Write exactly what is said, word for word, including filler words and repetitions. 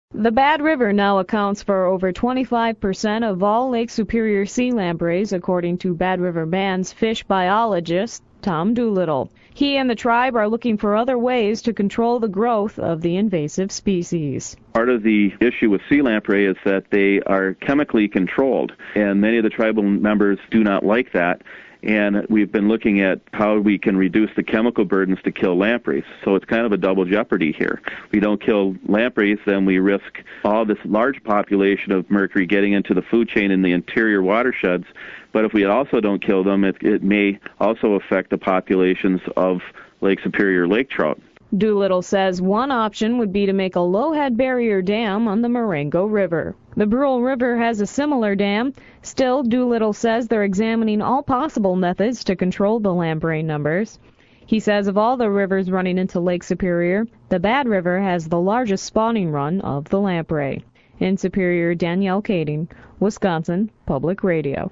The Bad River now accounts for over twenty-five percent of all Lake Superior sea lampreys, according to Bad River Band's fish biologist, Tom Doolittle. He and the tribe are looking for other ways to control the growth of the invasive species. Part of the issue with sea lamprey is that they are chemically controlled, and many of the tribal members do not like that. And we've been looking at how we can reduce the chemical burdens to kill lampreys. So it's kind of a double jeopardy here. If we don't kill lampreys, then we risk all this large population of mercury getting into the food chain in the interior watersheds. But if we also don't kill them, it, it may also affect the populations of Lake Superior lake trout. Doolittle says one option would be to make a low-head barrier dam on the Marengo River. The Brule River has a similar dam. Still, Doolittle says they're examining all possible methods to control the lamprey numbers. He says of all the rivers running into Lake Superior, the Bad River has the largest spawning run of the lamprey. In Superior, Danielle Kading, Wisconsin Public Radio.